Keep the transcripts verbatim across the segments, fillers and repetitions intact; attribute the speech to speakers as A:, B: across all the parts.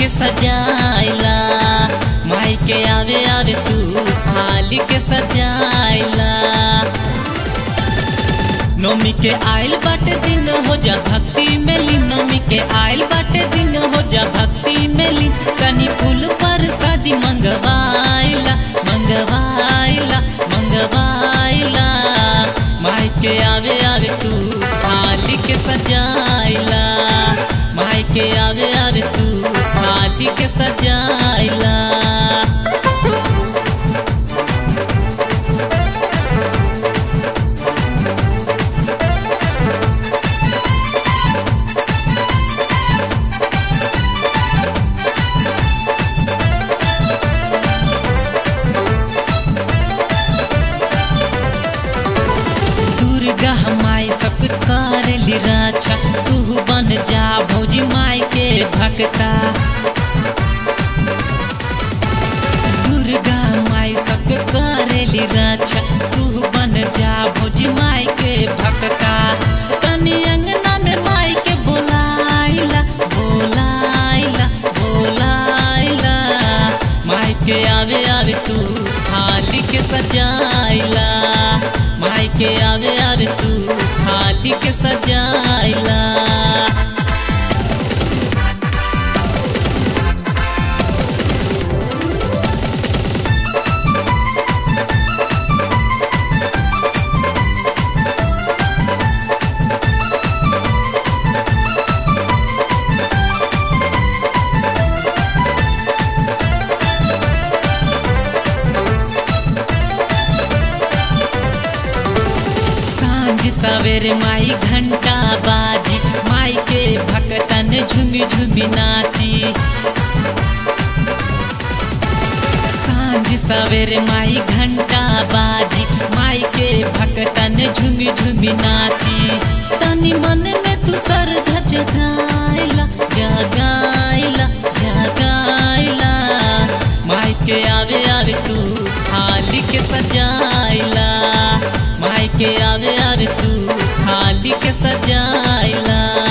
A: के सजाइला, माई के आवे आवे तू थाली के सजाइला। नौमी के आइल बाटे दिन हो जा भक्ति में लीन, नौमी के आइल बाटे दिन हो जा भक्ति में लीन। तनी फूल पर शादी मंगवाइला मंगवाइला मंगवाइला, माई के आवे आवे तू थाली के सजाइला, माई के आवे आवे तू थाली के सजाइला। दुर्गा माई सब करेली रक्षा, तू बन जा भौजी माई के भक्ता। दुर्गा माई सब करेली रक्षा, तू बन जा भौजी माई के भक्ता। तनी अंगना में माई के बोलाइला बोलाइला बोलाइला, माई के आवे आवे तू थाली के सजाइला, माई के आवे आवे तू थाली के सजाइला। सवेरे माई घंटा बाजी, माई के भक्तन झुमी झुमी नाची। सांझ सवेरे माई घंटा बाजी, माई के भक्तन झुमी झुमी नाची। तनी मन में तू श्रद्धा जगाइला जगाइला जगाइला, माई के आवे आवे तू थाली के सजाइला, माई के आवे आवे तू थाली के सजाइला।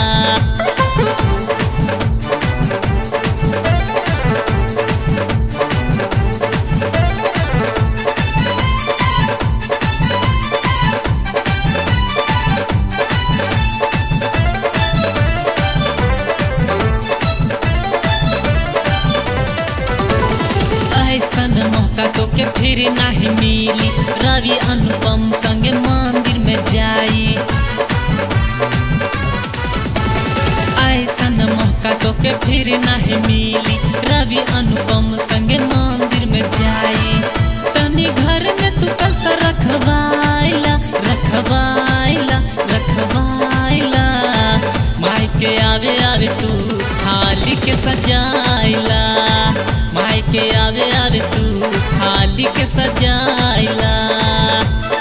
A: ऐसन मौका तो के फिर नहीं मिली, रवि अनुपम संगे मंदिर में जाई। ऐसन मौका तो के फिर नहीं मिली, रवि अनुपम संगे मंदिर में जाई। तनी घर में तू कलसा रखवाइला रखवाइला रखवाइला, माई के आवे आवे तू थाली के सजाइला, माई के आवे आवे तू थाली के सजाइला।